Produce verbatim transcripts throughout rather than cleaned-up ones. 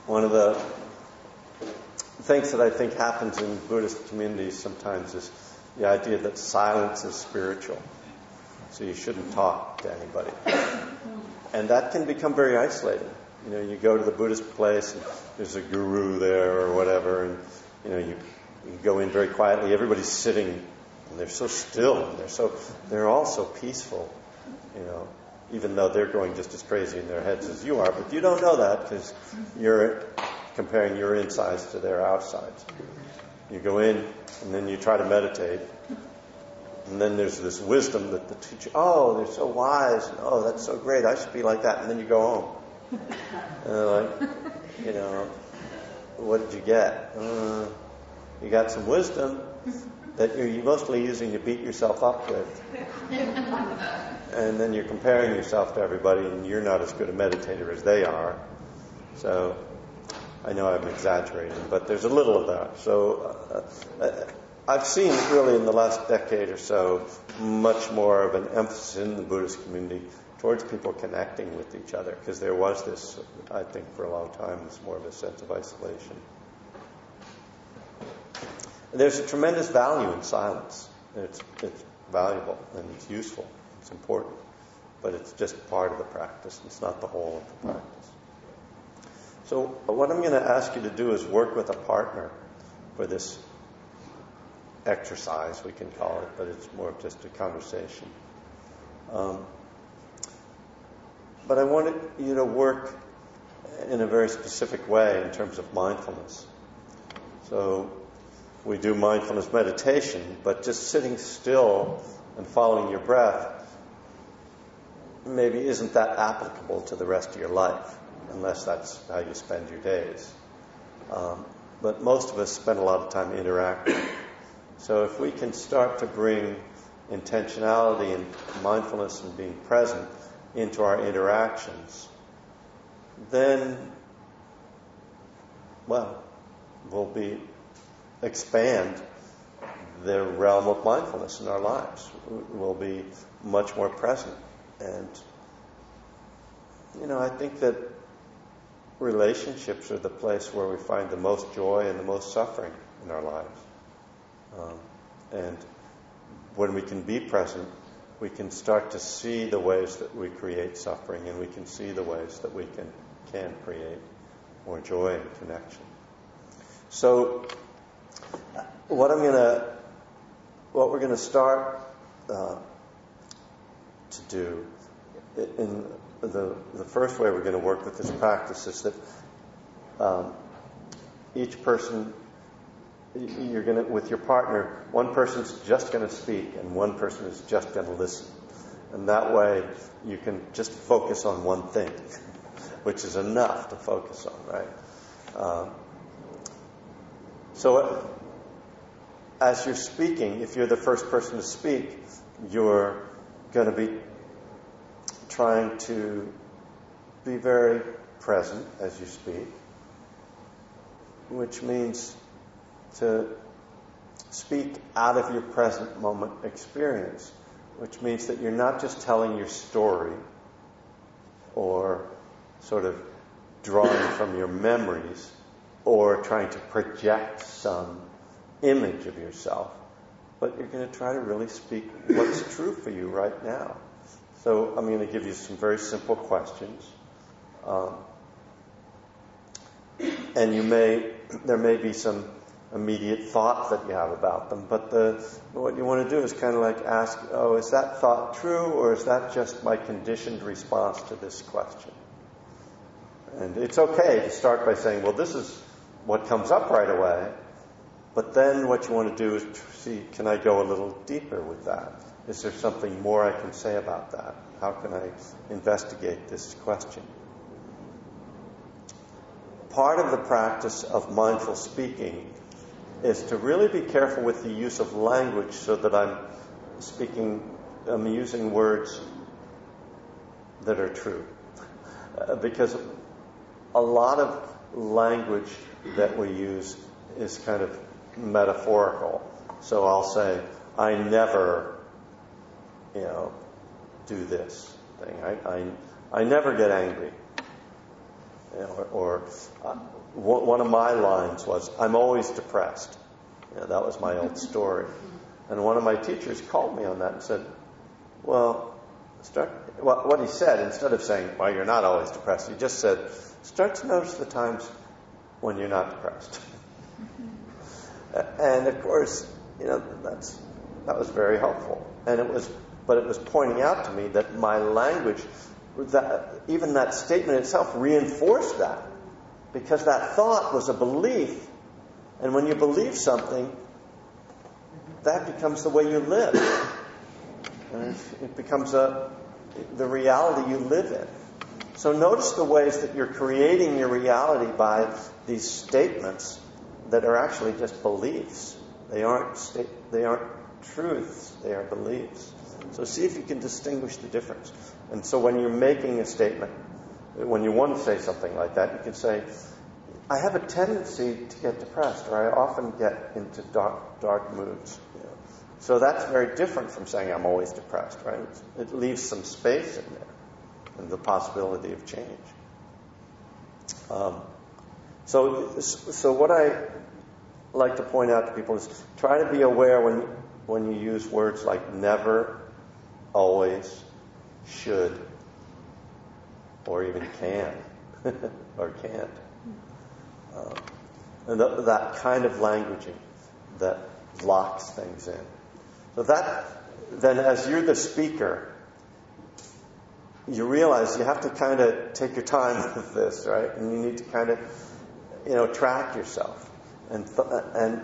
one of the things that I think happens in Buddhist communities sometimes is the idea that silence is spiritual. So you shouldn't talk to anybody. And that can become very isolating. You know, you go to the Buddhist place and there's a guru there or whatever, and you know, you, you go in very quietly. Everybody's sitting and they're so still and they're so they're all so peaceful, you know, even though they're going just as crazy in their heads as you are. But you don't know that because you're comparing your insides to their outsides. You go in and then you try to meditate. And then there's this wisdom that the teacher, oh, they're so wise. And, oh, that's so great. I should be like that. And then you go home. And they're like, you know, what did you get? Uh, you got some wisdom that you're mostly using to beat yourself up with. And then you're comparing yourself to everybody, and you're not as good a meditator as they are. So I know I'm exaggerating, but there's a little of that. So uh, I've seen really in the last decade or so much more of an emphasis in the Buddhist community towards people connecting with each other, because there was this, I think for a long time, this more of a sense of isolation. There's a tremendous value in silence. It's, it's valuable and it's useful. It's important. But it's just part of the practice. It's not the whole of the practice. So what I'm going to ask you to do is work with a partner for this exercise, we can call it, but it's more of just a conversation. Um, but I wanted you to work in a very specific way in terms of mindfulness. So we do mindfulness meditation, but just sitting still and following your breath maybe isn't that applicable to the rest of your life, unless that's how you spend your days. Um, but most of us spend a lot of time interacting. So if we can start to bring intentionality and mindfulness and being present into our interactions, then, well, we'll be expand the realm of mindfulness in our lives. We'll be much more present. And, you know, I think that relationships are the place where we find the most joy and the most suffering in our lives. Um, and when we can be present, we can start to see the ways that we create suffering, and we can see the ways that we can, can create more joy and connection. So what I'm going to, what we're going to start uh, to do in the the first way we're going to work with this practice is that um, each person, you're going to, with your partner, one person's just going to speak and one person is just going to listen. And that way you can just focus on one thing, which is enough to focus on, right? Um, so as you're speaking, if you're the first person to speak, you're going to be trying to be very present as you speak, which means to speak out of your present moment experience, which means that you're not just telling your story or sort of drawing from your memories or trying to project some image of yourself, but you're going to try to really speak what's true for you right now. So I'm going to give you some very simple questions. Um, and you may, there may be some immediate thought that you have about them, but the, what you want to do is kind of like ask, oh, is that thought true, or is that just my conditioned response to this question? And it's okay to start by saying, well, this is what comes up right away, but then what you want to do is see, can I go a little deeper with that? Is there something more I can say about that? How can I investigate this question? Part of the practice of mindful speaking is to really be careful with the use of language so that I'm speaking, I'm using words that are true. Uh, because a lot of language that we use is kind of metaphorical. So I'll say, I never, you know, do this thing. I, I, I never get angry. You know, or or uh, one of my lines was, "I'm always depressed." You know, that was my old story. And one of my teachers called me on that and said, well, start, well, what he said, instead of saying, well, you're not always depressed, he just said, start to notice the times when you're not depressed. And of course, you know, that's that was very helpful. And it was, but it was pointing out to me that my language, that even that statement itself reinforced that, because that thought was a belief. And when you believe something, that becomes the way you live. And it becomes a, the reality you live in. So notice the ways that you're creating your reality by these statements that are actually just beliefs. They aren't sta- they aren't truths, they are beliefs. So see if you can distinguish the difference. And so when you're making a statement, when you want to say something like that, you can say, I have a tendency to get depressed, or I often get into dark, dark moods. You know. So that's very different from saying I'm always depressed, right? It leaves some space in there and the possibility of change. Um, so, so what I like to point out to people is try to be aware when when you use words like never, always, should, or even can, or can't. Um, and th- that kind of languaging that locks things in. So that, then as you're the speaker, you realize you have to kind of take your time with this, right? And you need to kind of, you know, track yourself. And th- and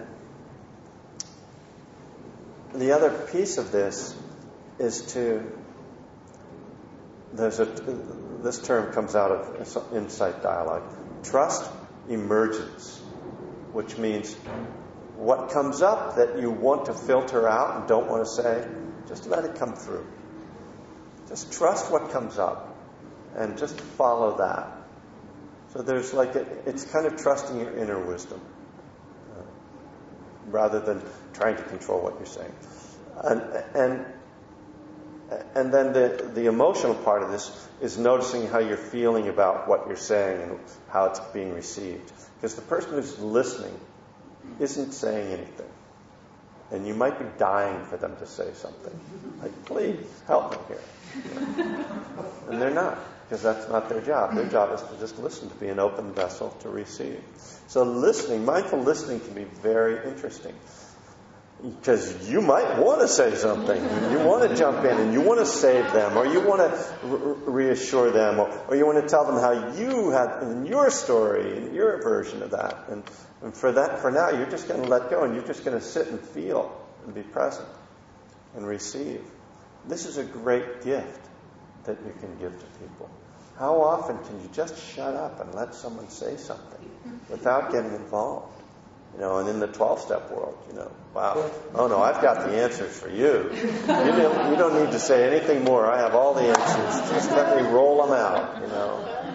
the other piece of this is to, there's a, this term comes out of Insight Dialogue, trust emergence, which means what comes up that you want to filter out and don't want to say, just let it come through. Just trust what comes up and just follow that. So there's like, a, it's kind of trusting your inner wisdom uh, rather than trying to control what you're saying. And and and then the, the emotional part of this is noticing how you're feeling about what you're saying and how it's being received. Because the person who's listening isn't saying anything. And you might be dying for them to say something. Like, please, help me here. And they're not, because that's not their job. Their job is to just listen, to be an open vessel to receive. So listening, mindful listening can be very interesting. Because you might want to say something. You want to jump in and you want to save them, or you want to re- reassure them, or, or you want to tell them how you had in your story, in your version of that. And, and for that, for now, you're just going to let go and you're just going to sit and feel and be present and receive. This is a great gift that you can give to people. How often can you just shut up and let someone say something without getting involved? You know, and in the twelve-step world, you know, wow, oh no, I've got the answers for you. You don't, you don't need to say anything more. I have all the answers. Just let me roll them out, you know.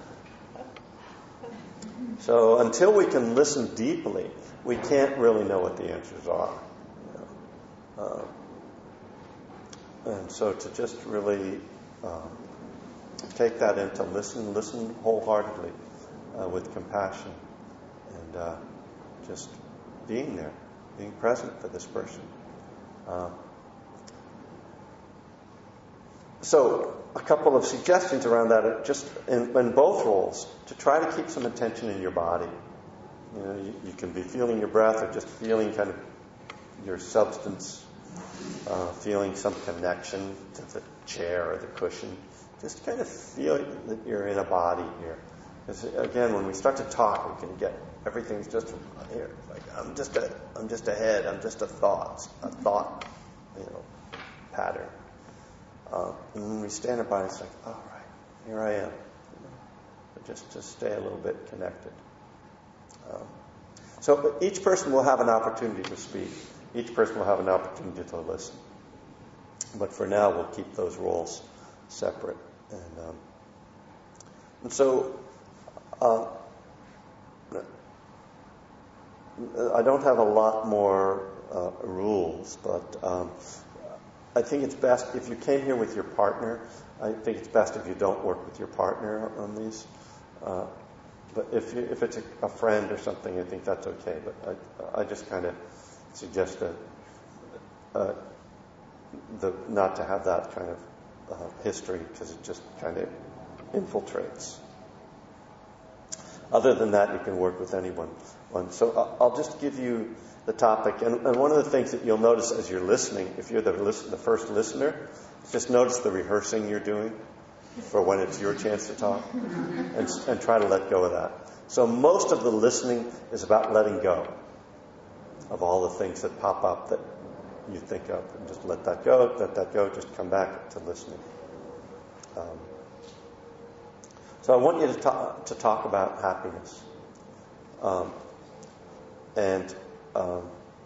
So until we can listen deeply, we can't really know what the answers are. You know? uh, and so to just really um, take that in, to listen, listen wholeheartedly uh, with compassion and uh, just being there, being present for this person. Uh, so a couple of suggestions around that are just in, in both roles, to try to keep some attention in your body. You know, you, you can be feeling your breath or just feeling kind of your substance, uh, feeling some connection to the chair or the cushion. Just kind of feel that you're in a body here. Because again, when we start to talk, we can get everything's just here. Like I'm just a, I'm just a head. I'm just a thought, a thought, you know, pattern. Uh, and when we stand in body, it's like, all right, here I am. You know, but just just stay a little bit connected. Um, so each person will have an opportunity to speak. Each person will have an opportunity to listen. But for now, we'll keep those roles separate. And um, and so. Uh, I don't have a lot more uh, rules, but um, I think it's best if you came here with your partner. I think it's best if you don't work with your partner on these. Uh, but if you, if it's a, a friend or something, I think that's okay. But I, I just kind of suggest that uh, the not to have that kind of uh, history because it just kind of infiltrates. Other than that, you can work with anyone. So I'll just give you the topic. And, and one of the things that you'll notice as you're listening, if you're the, listen, the first listener, just notice the rehearsing you're doing for when it's your chance to talk. And, and try to let go of that. So most of the listening is about letting go of all the things that pop up that you think of. And just let that go, let that go, just come back to listening. Um, so I want you to talk, to talk about happiness. Um, and um,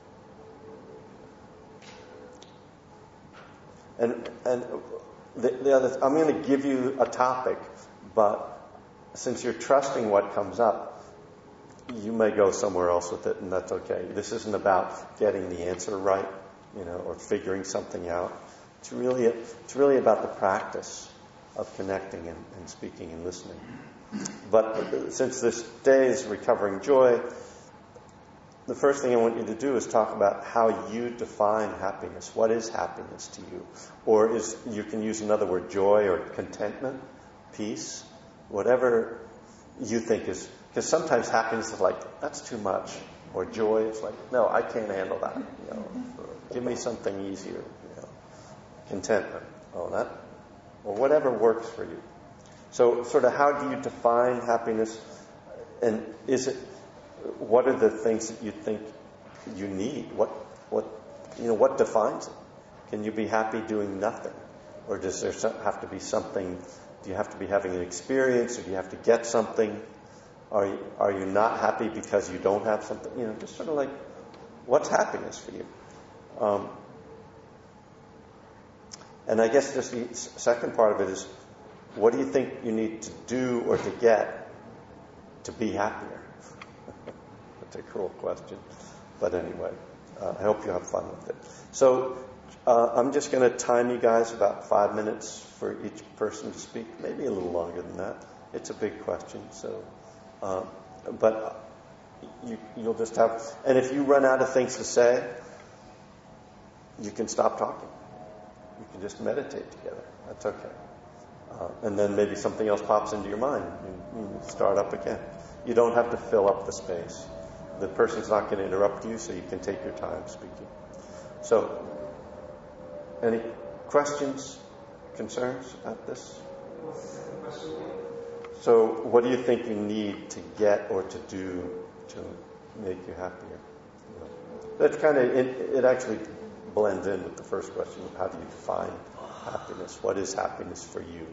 and and the, the other, I'm going to give you a topic, but since you're trusting what comes up, you may go somewhere else with it, and that's okay. This isn't about getting the answer right, you know, or figuring something out. It's really it's really about the practice of connecting and, and speaking and listening. But since this day is recovering joy, the first thing I want you to do is talk about how you define happiness. What is happiness to you? Or is you can use another word, joy or contentment, peace, whatever you think is. Because sometimes happiness is like, that's too much. Or joy is like, no, I can't handle that. You know, give me something easier. You know, contentment, oh that, or whatever works for you. So, sort of, how do you define happiness? And is it? What are the things that you think you need? What, what, you know, what defines it? Can you be happy doing nothing, or does there have to be something? Do you have to be having an experience, or do you have to get something? Are you, are you not happy because you don't have something? You know, just sort of like, what's happiness for you? Um, and I guess just the second part of it is, what do you think you need to do or to get to be happier? That's a cruel question. But anyway, uh, I hope you have fun with it. So uh, I'm just going to time you guys about five minutes for each person to speak, maybe a little longer than that. It's a big question, so... Uh, but you, you'll just have... And if you run out of things to say, you can stop talking. You can just meditate together. That's okay. Uh, and then maybe something else pops into your mind. You, you start up again. You don't have to fill up the space. The person's not going to interrupt you, so you can take your time speaking. So, any questions, concerns about this? What's the second question? So, what do you think you need to get or to do to make you happier? That's kind of, it, it actually blends in with the first question of how do you define happiness? What is happiness for you?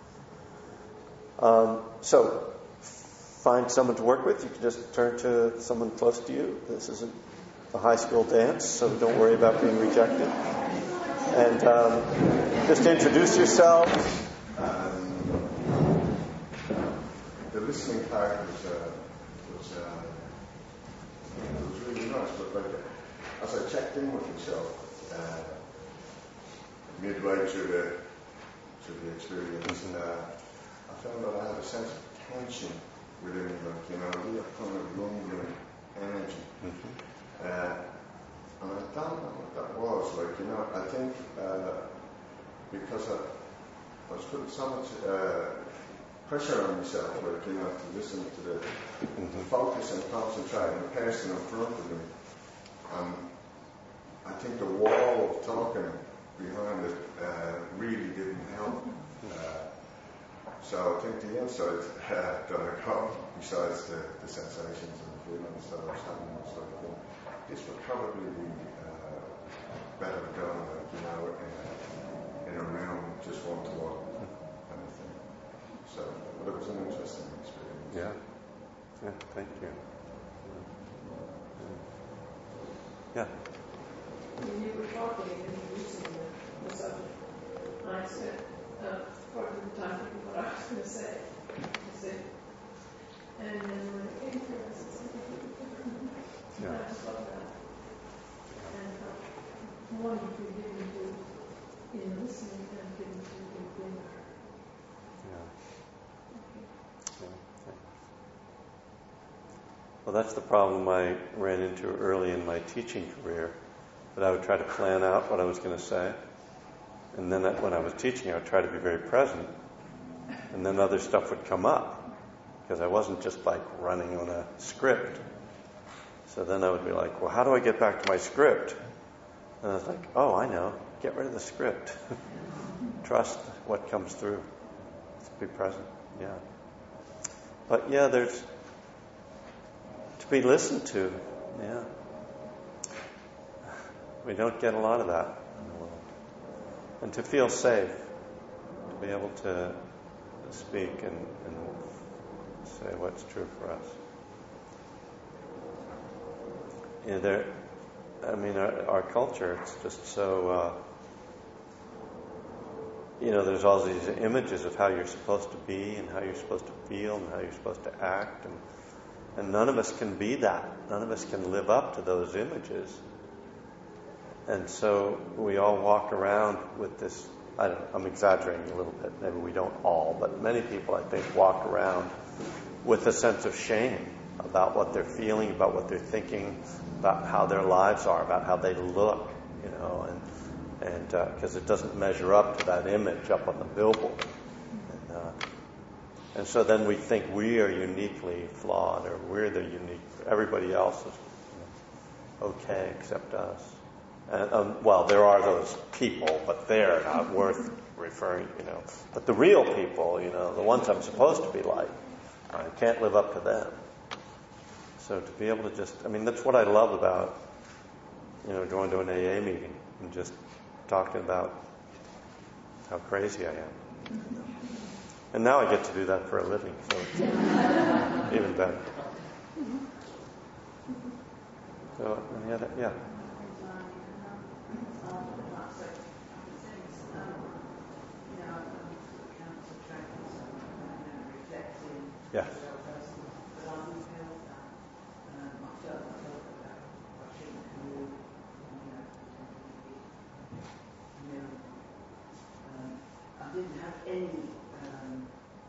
Um, so, find someone to work with. You can just turn to someone close to you. This isn't a high school dance, so don't worry about being rejected. And um, just introduce yourself. The listening part was, uh, was, uh, it was really nice, but like, as I checked in with myself uh, midway through the, through the experience, and, uh, I found that I had a sense of tension within me, like, you know, real kind of lingering energy. Mm-hmm. Uh, and I don't know what that was, like, you know, I think uh, because I, I was putting so much uh, pressure on myself, like, you know, to listen to the, mm-hmm. to focus and concentrate on the person in front of me. Um, I think the wall of talking behind it uh, really didn't help. Uh, so I think the insight uh, that I got, besides the, the sensations and the feelings that I was having, was like, you know, this would probably be uh, better done, like, you know, in a, in a room, just one to one. So, but it was an interesting experience. Yeah. Yeah, thank you. Yeah. When you were talking and introducing the, the subject, I spent uh, part of the time thinking what I was going to say. And then when it came through, I said something different. Yeah. I just love that. And uh, one you can get into in listening and get into in being. Yeah. Yeah, thank Well, that's the problem I ran into early in my teaching career, that I would try to plan out what I was going to say. And then when I was teaching, I would try to be very present. And then other stuff would come up, because I wasn't just like running on a script. So then I would be like, well, how do I get back to my script? And I was like, oh, I know. Get rid of the script. Trust what comes through. Just be present. Yeah. But yeah, there's to be listened to. Yeah. We don't get a lot of that in the world. And to feel safe, to be able to speak and, and say what's true for us. Yeah, there. I mean, our, our culture, it's just so, uh, you know, there's all these images of how you're supposed to be and how you're supposed to feel and how you're supposed to act. And, and none of us can be that. None of us can live up to those images. And so we all walk around with this, I don't, I'm exaggerating a little bit, maybe we don't all, but many people, I think, walk around with a sense of shame about what they're feeling, about what they're thinking, about how their lives are, about how they look, you know, and and because uh, it doesn't measure up to that image up on the billboard. And, uh, and so then we think we are uniquely flawed, or we're the unique, everybody else is, you know, okay except us. And, um, well, there are those people, but they're not worth referring, you know. But the real people, you know, the ones I'm supposed to be like, I can't live up to them. So to be able to just, I mean, that's what I love about, you know, going to an A A meeting and just talking about how crazy I am. And now I get to do that for a living, so it's even better. So, yeah, that, yeah. Yeah. I didn't have any um,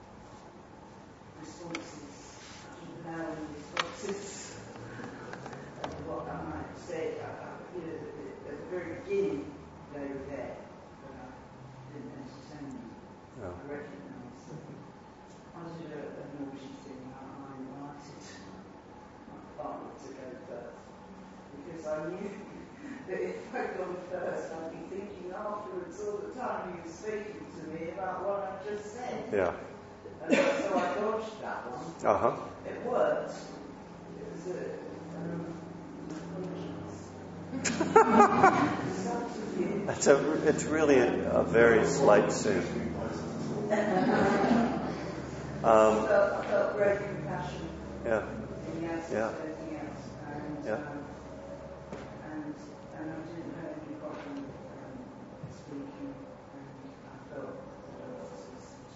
responses. I didn't have any responses of what I might have said. I, I, you know, at the very beginning, they were there, but I didn't entertain them. No. I recognised them. I did a, a naughty thing. I, I invited my partner to go first because I knew that if I'd gone first, I'd be thinking afterwards all the time he was speaking to me about what I just said. Yeah. And so I dodged that one. Uh-huh. It worked. It was a um, That's a, it's really a, a very slight sin. Um, I, felt, I felt great compassion. Yeah. In the absence Yeah. of anything else. And, Yeah. um, and, and I didn't have any problem um, speaking, and I felt that I was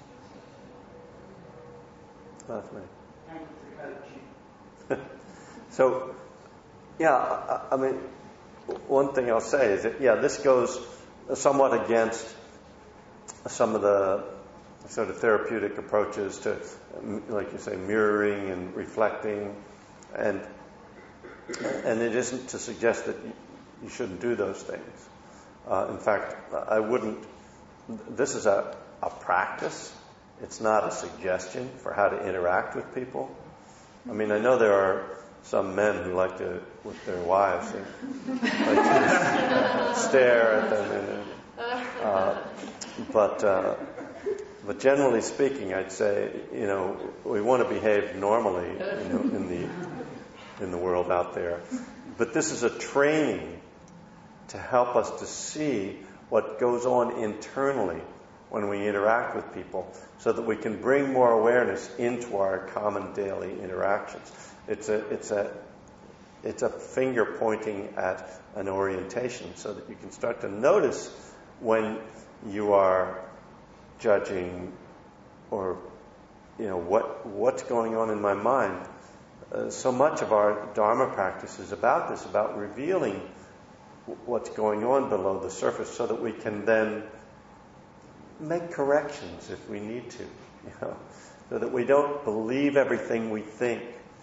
Lovely. Thank you for coaching. So, yeah, I, I mean, one thing I'll say is that, yeah, this goes somewhat against some of the sort of therapeutic approaches to, like you say, mirroring and reflecting, and and it isn't to suggest that you shouldn't do those things. Uh, in fact, I wouldn't. This is a, a practice. It's not a suggestion for how to interact with people. I mean, I know there are some men who like to, with their wives, they like to stare at them. And, uh, but uh, but generally speaking, I'd say, you know, we want to behave normally, you know, in the in the world out there. But this is a training to help us to see what goes on internally when we interact with people, so that we can bring more awareness into our common daily interactions. It's a it's a it's a finger pointing at an orientation, so that you can start to notice when you are judging, or you know what what's going on in my mind. Uh, so much of our Dharma practice is about this, about revealing what's going on below the surface, so that we can then make corrections if we need to, you know, so that we don't believe everything we think,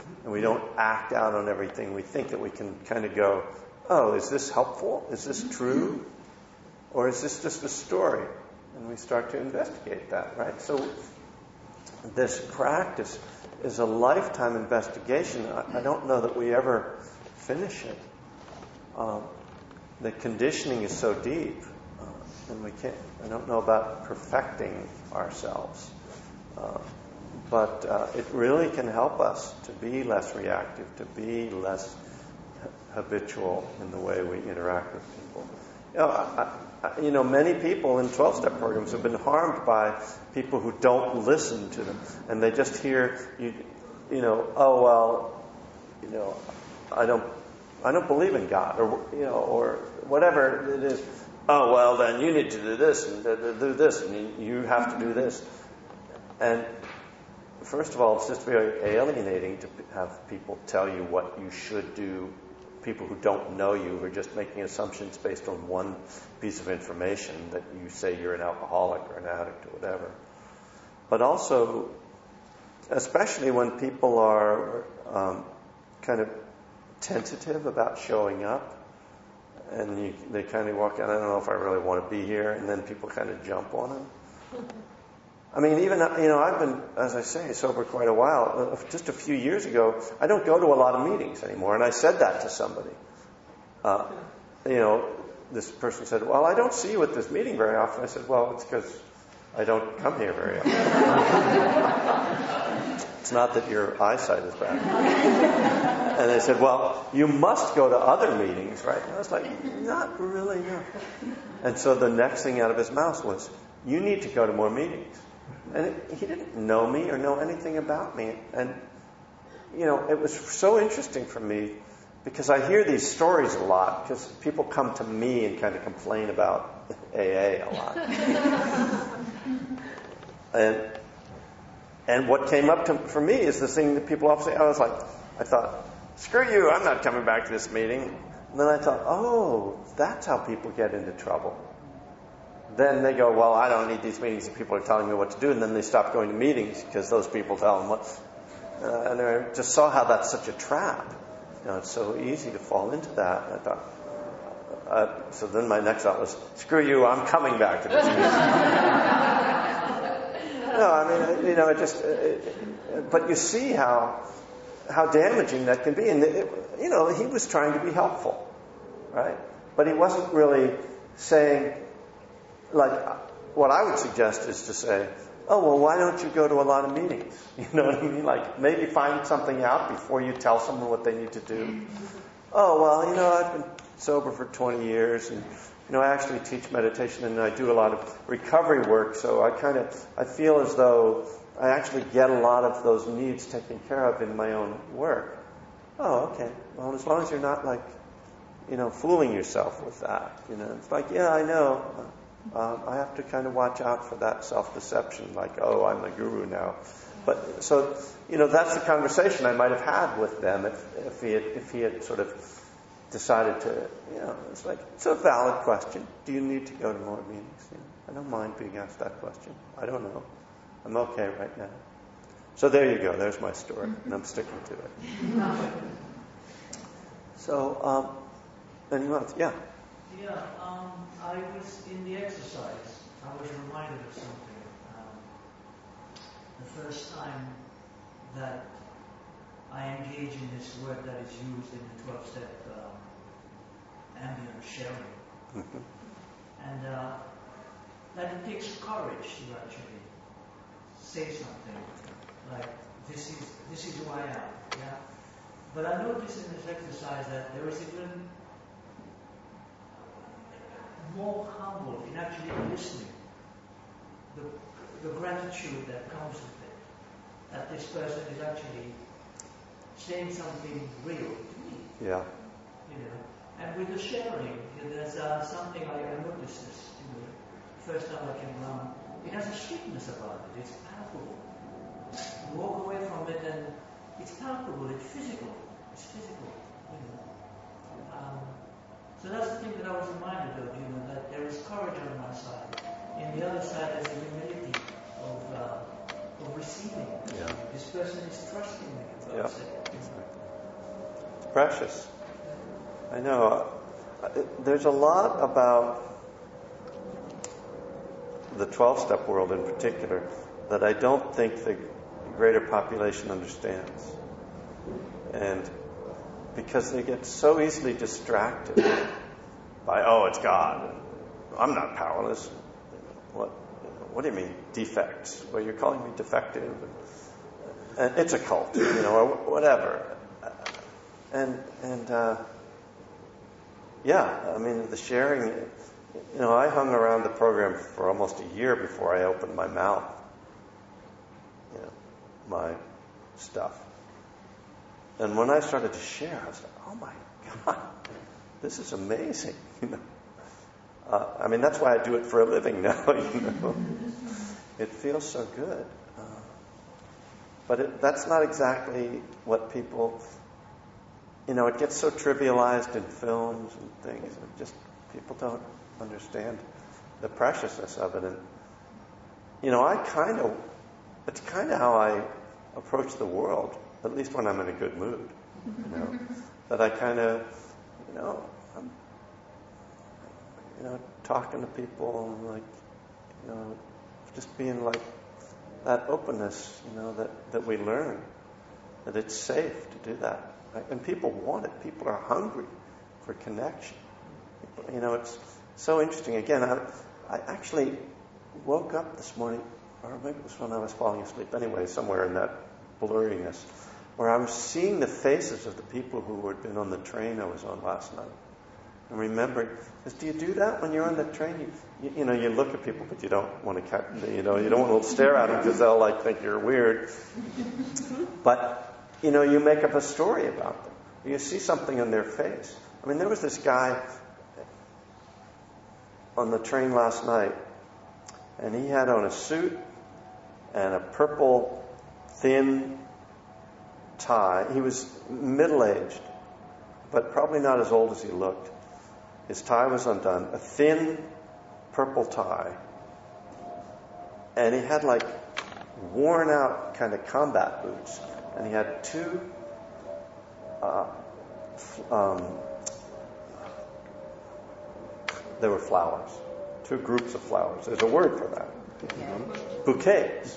and we don't act out on everything. We think that we can kind of go, oh, is this helpful? Is this true? Or is this just a story? And we start to investigate that, right? So this practice is a lifetime investigation. I, I don't know that we ever finish it. Um, the conditioning is so deep, uh, and we can't. I don't know about perfecting ourselves, uh, but uh, it really can help us to be less reactive, to be less habitual in the way we interact with people. You know, I, I, you know, many people in twelve-step programs have been harmed by people who don't listen to them, and they just hear you, you know, oh well, you know, I don't, I don't believe in God, or you know, or whatever it is. Oh well, then you need to do this and do this, and you have to do this. And first of all, it's just very alienating to have people tell you what you should do. People who don't know you, who are just making assumptions based on one piece of information that you say you're an alcoholic or an addict or whatever. But also, especially when people are um, kind of tentative about showing up, and you, they kind of walk out, I don't know if I really want to be here, and then people kind of jump on them. I mean, even, you know, I've been, as I say, sober quite a while. Just a few years ago, I don't go to a lot of meetings anymore, and I said that to somebody. Uh, you know, this person said, well, I don't see you at this meeting very often. I said, well, it's because I don't come here very often. It's not that your eyesight is bad. And they said, well, you must go to other meetings, right? And I was like, not really, no. And so the next thing out of his mouth was, you need to go to more meetings. And it, he didn't know me or know anything about me. And, you know, it was so interesting for me because I hear these stories a lot because people come to me and kind of complain about A A a lot. and and what came up to, for me is the thing that people often say. I was like, I thought, screw you, I'm not coming back to this meeting. And then I thought, oh, that's how people get into trouble. Then they go, well, I don't need these meetings if people are telling me what to do. And then they stop going to meetings because those people tell them what. Uh, and I just saw how that's such a trap. You know, it's so easy to fall into that. And I thought, uh, so then my next thought was, screw you, I'm coming back to this meeting. No, I mean, you know, it just, it, but you see how how damaging that can be. And, it, you know, he was trying to be helpful, right? But he wasn't really saying, like, what I would suggest is to say, oh, well, why don't you go to a lot of meetings? You know what I mean? Like, maybe find something out before you tell someone what they need to do. Oh, well, you know, I've been sober for twenty years, and, you know, I actually teach meditation, and I do a lot of recovery work, so I kind of, I feel as though I actually get a lot of those needs taken care of in my own work. Oh, okay. Well, as long as you're not, like, you know, fooling yourself with that. You know, it's like, yeah, I know. Um, I have to kind of watch out for that self-deception, like, oh, I'm the guru now. But so, you know, that's the conversation I might have had with them if, if he had, if he had sort of decided to, you know, it's like, it's a valid question. Do you need to go to more meetings? You know, I don't mind being asked that question. I don't know. I'm okay right now. So there you go. There's my story, and I'm sticking to it. So, um, anyone else? Yeah. Yeah, um, I was in the exercise. I was reminded of something. Um, the first time that I engage in this word that is used in the twelve-step um, ambient sharing, Mm-hmm. and uh, that it takes courage to actually say something like, "This is this is who I am." Yeah. But I noticed in this exercise that there is even more humble in actually listening. The, the gratitude that comes with it, that this person is actually saying something real to me. Yeah. You know, and with the sharing, there's uh, something I, I noticed this. You know, first time I came around, it has a sweetness about it. It's palpable. You walk away from it, and it's palpable. It's physical. It's physical. You know. Um, So that's the thing that I was reminded of, you know, that there is courage on one side. In the other side, there's the humility of uh, of receiving. Yeah. This person is trusting me. Yeah. That's it. It's precious. I know. Uh, it, there's a lot about the twelve-step world in particular that I don't think the greater population understands. And because they get so easily distracted by, oh, it's God. I'm not powerless. What What do you mean, defects? Well, you're calling me defective. And it's a cult, you know, or whatever. And, and uh, yeah, I mean, the sharing, you know, I hung around the program for almost a year before I opened my mouth, you know, my stuff. And when I started to share, I was like, oh my God, this is amazing, you know. Uh, I mean, that's why I do it for a living now, you know. It feels so good. Uh, but it, that's not exactly what people, you know, it gets so trivialized in films and things. It just, people don't understand the preciousness of it. And, you know, I kind of, it's kind of how I approach the world, at least when I'm in a good mood, you know, that I kind of, you know, I'm, you know, talking to people and like, you know, just being like that openness, you know, that, that we learn, that it's safe to do that. Right? And people want it. People are hungry for connection. People, you know, it's so interesting. Again, I, I actually woke up this morning, or maybe it was when I was falling asleep. Anyway, somewhere in that blurriness, where I was seeing the faces of the people who had been on the train I was on last night. And remembering, because do you do that when you're on the train? You, you, you know, you look at people, but you don't want to, cut, you know, you don't want to stare at them because they'll like think you're weird. But, you know, you make up a story about them. You see something in their face. I mean, there was this guy on the train last night, and he had on a suit and a purple thin tie. He was middle-aged, but probably not as old as he looked. His tie was undone, a thin purple tie. And he had like worn out kind of combat boots. And he had two uh, um, there were flowers, two groups of flowers. There's a word for that. You know? Bouquets.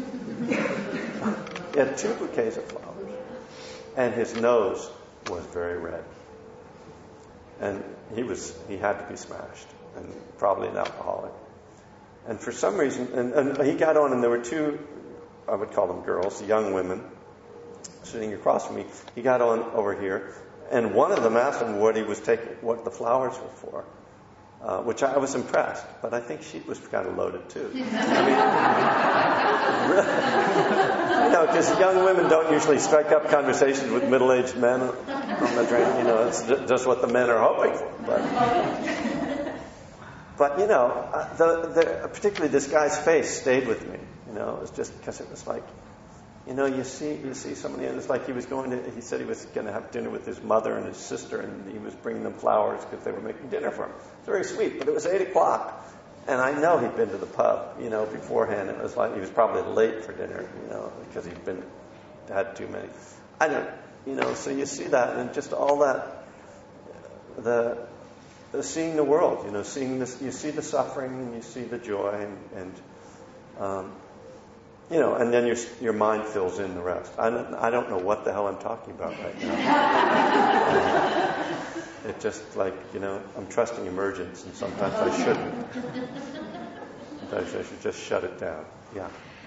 He had two bouquets of flowers. And his nose was very red. And he was he had to be smashed, and probably an alcoholic. And for some reason, and, and he got on, and there were two, I would call them girls, young women, sitting across from me. He got on over here, and one of them asked him what he was taking, what the flowers were for, uh, which I was impressed. But I think she was kind of loaded too. I mean, you know, because young women don't usually strike up conversations with middle-aged men on the train. You know, it's just what the men are hoping for. But, but you know, uh, the, the, particularly this guy's face stayed with me. You know, it was just because it was like, you know, you see, you see somebody, and it's like he was going to. He said he was going to have dinner with his mother and his sister, and he was bringing them flowers because they were making dinner for him. It's very sweet, but it was eight o'clock, and I know he'd been to the pub, you know, beforehand. It was like he was probably late for dinner, you know, because he'd been had too many. I don't, you know. So you see that, and just all that, the, the seeing the world, you know, seeing this. You see the suffering, and you see the joy, and. and um, You know, and then your your mind fills in the rest. I don't, I don't know what the hell I'm talking about right now. um, it just like, you know, I'm trusting emergence, and sometimes I shouldn't. Sometimes I should just shut it down. Yeah.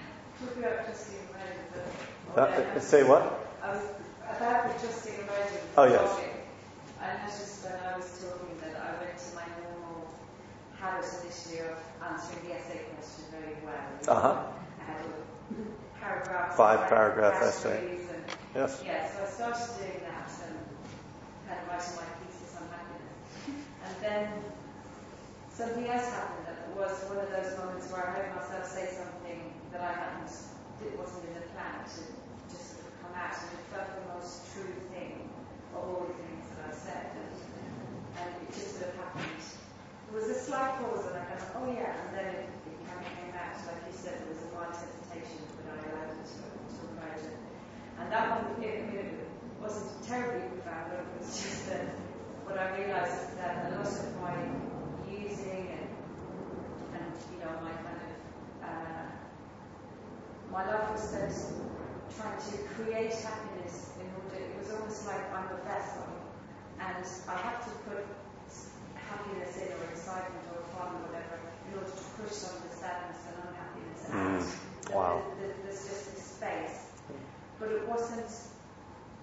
Uh, say what? I was about the trusting emergence. Oh, yes. I noticed when I was talking that I went to my normal habit initially of answering the essay question very well. Uh huh. Paragraph, Five paragraph essay. And, yes. Yeah, so I started doing that and kind of writing my thesis on happiness. And then something else happened that was one of those moments where I heard myself say something that I hadn't, it wasn't in the plan to just sort of come out, and it felt the most true thing of all the things that I said. And, and it just sort of happened. There was a slight pause, and I kind of, oh yeah, and then it, it kind of came out. Like you said, there was a mild hesitation, but I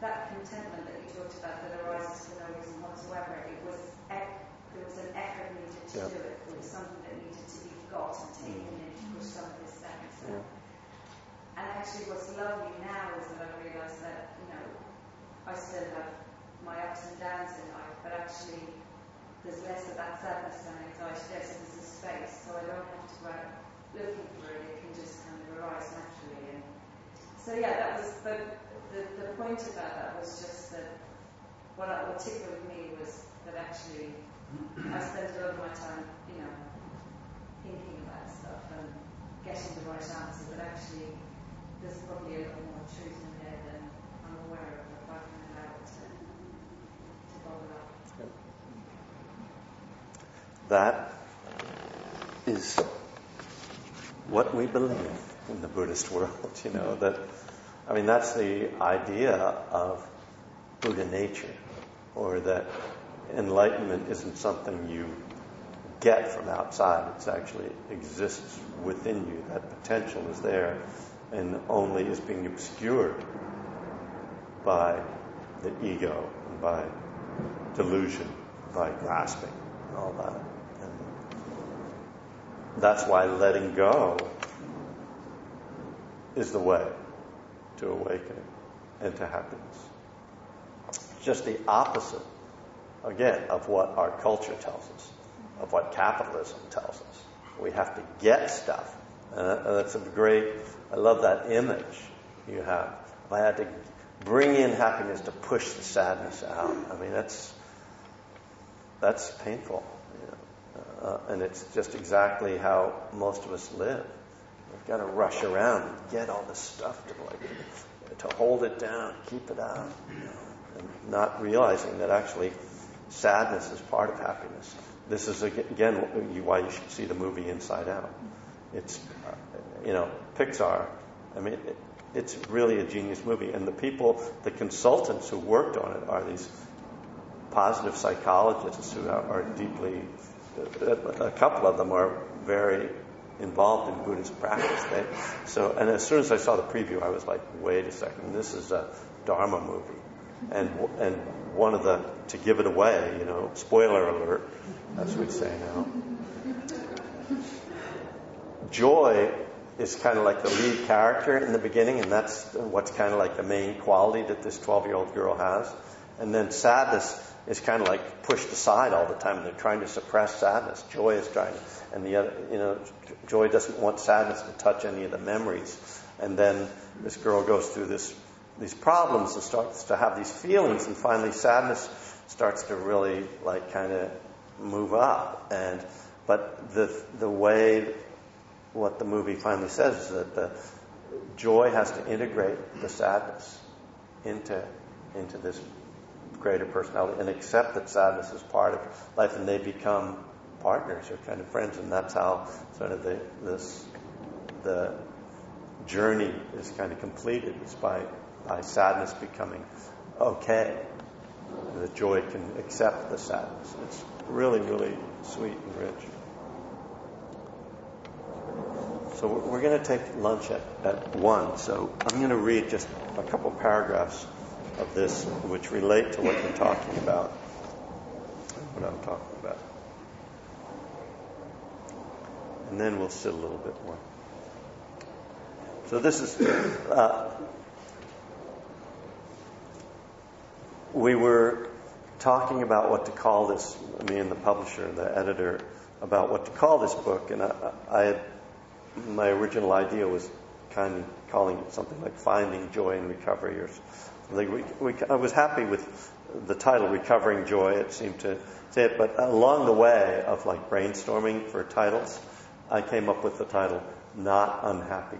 that contentment that you talked about that arises for no reason whatsoever, it was ec- there was an effort needed to Yeah. do it. There was something that needed to be got and taken in to push some of this sadness out. Yeah. And actually what's lovely now is that I realise that, you know, I still have my ups and downs in life, but actually there's less of that sadness and anxiety there, so there's a space, so I don't have to go out looking for it, it can just kind of arise naturally. And so yeah, that was, but the, the point about that was just that what, I, what tickled me was that actually I spent a lot of my time, you know, thinking about stuff and getting the right answer, but actually there's probably a lot more truth in there than I'm aware of if I can allow it to, to bubble up. That is what we believe in the Buddhist world, you know, that, I mean, that's the idea of Buddha nature, or that enlightenment isn't something you get from outside, it actually exists within you. That potential is there and only is being obscured by the ego, and by delusion, by grasping, all that. And that's why letting go is the way to awakening and to happiness. It's just the opposite, again, of what our culture tells us, of what capitalism tells us. We have to get stuff. And that's a great, I love that image you have. If I had to bring in happiness to push the sadness out, I mean, that's that's painful. You know? uh, and it's just exactly how most of us live. We've got to rush around and get all this stuff to like to hold it down, keep it out, you know, and not realizing that actually sadness is part of happiness. This is again why you should see the movie Inside Out. It's, uh, you know, Pixar. I mean, it, it's really a genius movie, and the people, the consultants who worked on it, are these positive psychologists who are, are deeply. A couple of them are very involved in Buddhist practice. They, so, and as soon as I saw the preview, I was like, wait a second, this is a Dharma movie, and and one of the to give it away, you know, spoiler alert, as we'd say now. Joy is kind of like the lead character in the beginning, and that's what's kind of like the main quality that this twelve-year-old girl has. And then sadness is kind of like pushed aside all the time, and they're trying to suppress sadness. Joy is trying to, and the other, you know, joy doesn't want sadness to touch any of the memories. And then this girl goes through this these problems and starts to have these feelings, and finally sadness starts to really like kind of move up. And but the the way what the movie finally says is that the joy has to integrate the sadness into into this greater personality and accept that sadness is part of life, and they become partners or kind of friends, and that's how sort of the this the journey is kind of completed. It's by by sadness becoming okay. The joy can accept the sadness. It's really, really sweet and rich. So we're going to take lunch at, at one. So I'm going to read just a couple paragraphs of this which relate to what you're talking about, what I'm talking about. And then we'll sit a little bit more. So this is, uh, we were talking about what to call this, me and the publisher, the editor, about what to call this book, and I, I had, my original idea was kind of calling it something like Finding Joy in Recovery, or like we, we, I was happy with the title, Recovering Joy. It seemed to say it, but along the way of like brainstorming for titles, I came up with the title Not Unhappy,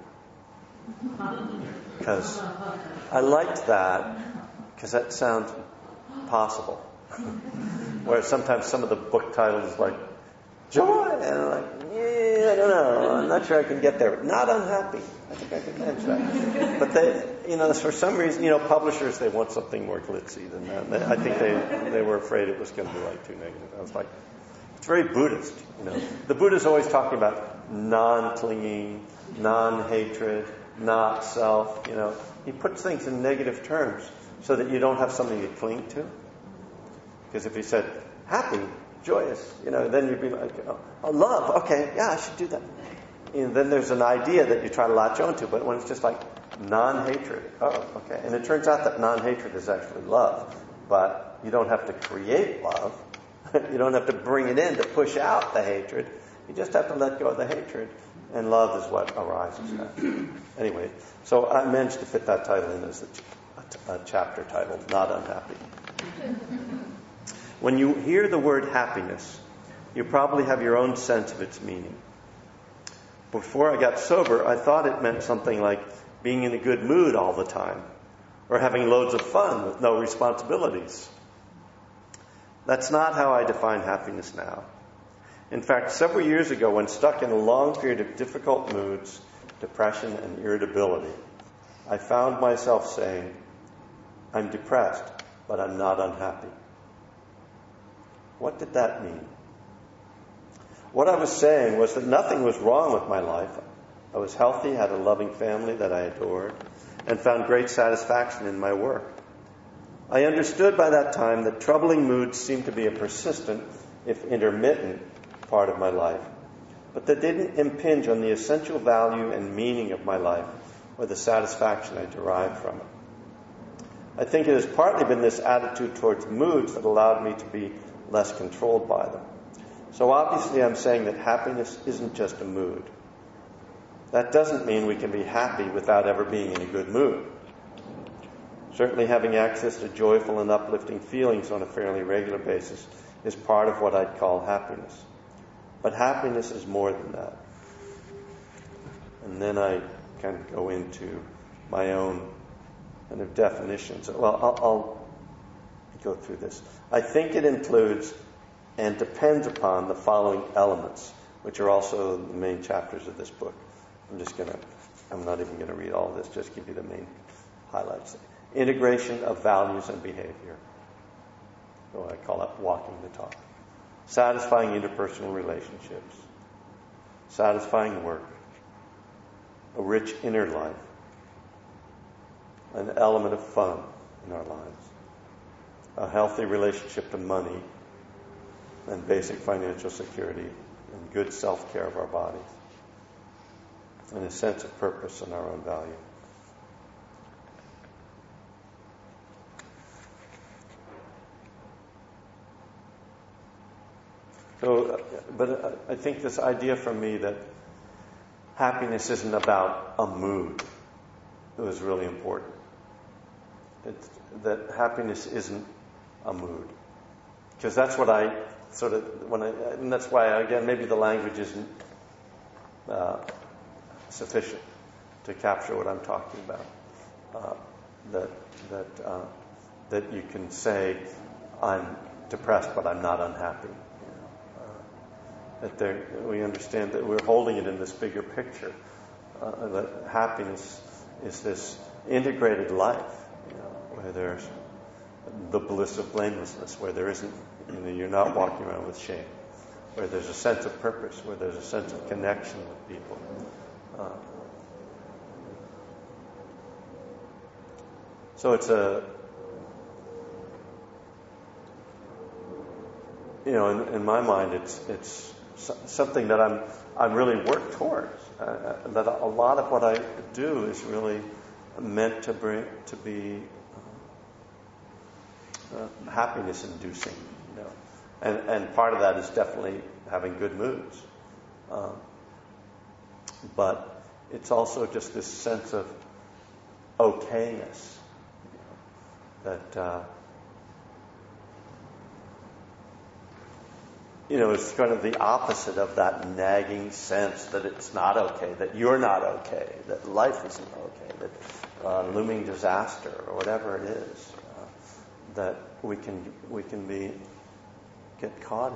because I liked that because that sounds possible. Whereas sometimes some of the book titles like Joy, and I'm like, yeah, I don't know, I'm not sure I can get there. Not Unhappy, I think I can manage that. But they, you know, for some reason, you know, publishers, they want something more glitzy than that. They, I think they they were afraid it was going to be like too negative. I was like, it's very Buddhist, you know. The Buddha's always talking about non-clinging, non-hatred, not self, you know. He puts things in negative terms so that you don't have something to cling to. Because if you said happy, joyous, you know, then you'd be like, oh, oh love, okay, yeah, I should do that. And then there's an idea that you try to latch onto, but when it's just like non-hatred, oh, okay. And it turns out that non-hatred is actually love, but you don't have to create love. You don't have to bring it in to push out the hatred. You just have to let go of the hatred, and love is what arises then. Anyway, so I managed to fit that title in as a, ch- a, t- a chapter title, Not Unhappy. When you hear the word happiness, you probably have your own sense of its meaning. Before I got sober, I thought it meant something like being in a good mood all the time, or having loads of fun with no responsibilities. That's not how I define happiness now. In fact, several years ago, when stuck in a long period of difficult moods, depression, and irritability, I found myself saying, I'm depressed, but I'm not unhappy. What did that mean? What I was saying was that nothing was wrong with my life. I was healthy, had a loving family that I adored, and found great satisfaction in my work. I understood by that time that troubling moods seemed to be a persistent, if intermittent, part of my life, but that didn't impinge on the essential value and meaning of my life or the satisfaction I derived from it. I think it has partly been this attitude towards moods that allowed me to be less controlled by them. So obviously I'm saying that happiness isn't just a mood. That doesn't mean we can be happy without ever being in a good mood. Certainly having access to joyful and uplifting feelings on a fairly regular basis is part of what I'd call happiness. But happiness is more than that. And then I kind of go into my own kind of definitions. Well, I'll, I'll go through this. I think it includes and depends upon the following elements, which are also the main chapters of this book. I'm just going to, I'm not even going to read all of this, just give you the main highlights. Integration of values and behavior. So I call that walking the talk. Satisfying interpersonal relationships. Satisfying work. A rich inner life. An element of fun in our lives. A healthy relationship to money and basic financial security and good self-care of our bodies. And a sense of purpose and our own value. So, but I think this idea for me that happiness isn't about a mood was really important. It's, that happiness isn't a mood. Because that's what I sort of, when I, and that's why, again, maybe the language isn't uh, sufficient to capture what I'm talking about. Uh, that that uh, that you can say, I'm depressed, but I'm not unhappy. That there, we understand that we're holding it in this bigger picture. Uh, that happiness is this integrated life, you know, where there's the bliss of blamelessness, where there isn't, you know, you're not walking around with shame, where there's a sense of purpose, where there's a sense of connection with people. Uh, so it's a, you know, in, in my mind, it's it's. something that I'm I'm really work towards. Uh, that a lot of what I do is really meant to bring to be uh, uh, happiness inducing, you know, and and part of that is definitely having good moods, um, but it's also just this sense of okayness, you know, that. Uh, You know, it's kind of the opposite of that nagging sense that it's not okay, that you're not okay, that life isn't okay, that uh, looming disaster or whatever it is, uh, that we can we can be get caught in.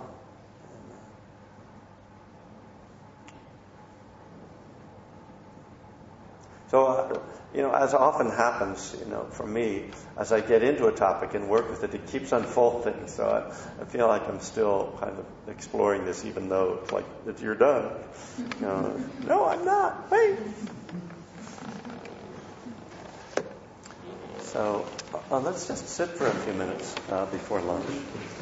So, uh, you know, as often happens, you know, for me, as I get into a topic and work with it, it keeps unfolding. So I, I feel like I'm still kind of exploring this, even though it's like, if you're done. You know, no, I'm not. Wait. So uh, let's just sit for a few minutes uh, before lunch.